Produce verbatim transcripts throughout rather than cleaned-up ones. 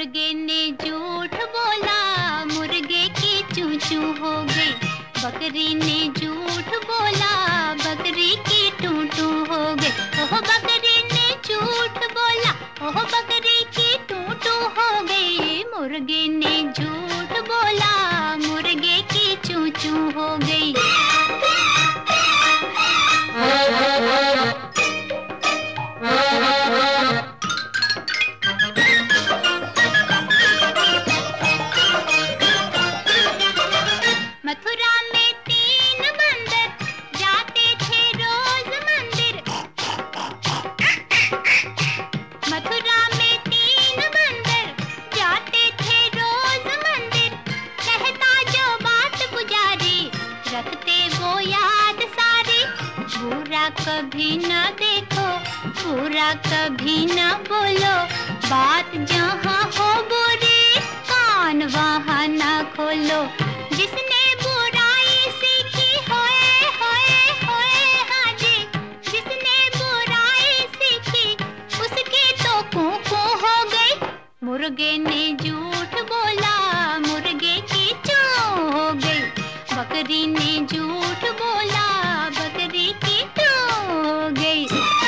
मुर्गे ने झूठ बोला, मुर्गे की चूं चूं हो गई। बकरी ने झूठ बोला, बकरी की टूं टूं हो गई। ओह बकरी ने झूठ बोला, ओह बकरी की टूं टूं हो गई। मुर्गे ने झूठ बोला, मुर्गे की चूं चूं हो गई। मथुरा में तीन बंदर जाते थे रोज मंदिर। मथुरा में तीन बंदर जाते थे रोज मंदिर। कहता जो बात पुजारी, रखते वो याद सारी। बुरा कभी न देखो, बुरा कभी न बोलो, बात जहाँ हो बुरी, कान वहाँ न खोलो। जिसने बुराई सीखी होए होए होए हाँ जी, जिसने बुराई सीखी उसकी तो कूं कूं हो गई। मुर्गे ने झूठ बोला, मुर्गे की चूं हो गई। बकरी ने झूठ बोला, बकरी की टूं हो गई।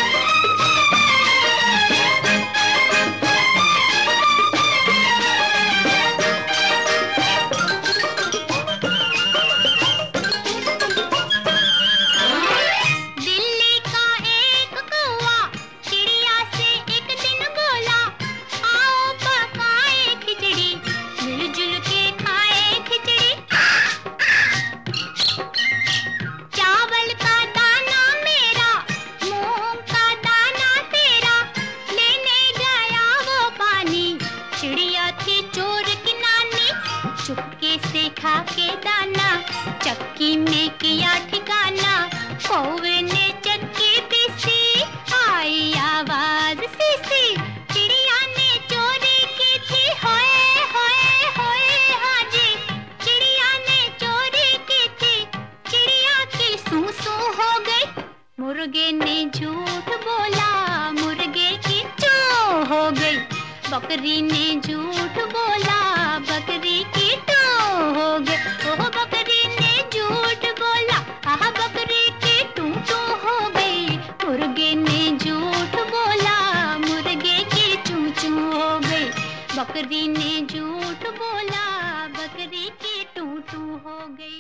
चुपके से खा के दाना, चक्की में किया ठिकाना। कौवे ने चक्की पीसी, आई आवाज सीसी। चिड़िया ने चोरी की थी होए होए होए हाँ जी, चिड़िया ने चोरी की थी। चिड़िया की सूं सूं हो गई। मुर्गे ने झूठ बोला, मुर्गे की चूं हो गई। बकरी ने झूठ बोला, बकरी की टूं हो गई। ओह बकरी ने झूठ बोला, आह बकरी की टूं टूं हो गई। मुर्गे ने झूठ बोला, मुर्गे की चूं चूं हो गई। बकरी ने झूठ बोला, बकरी की टूं टूं हो गई।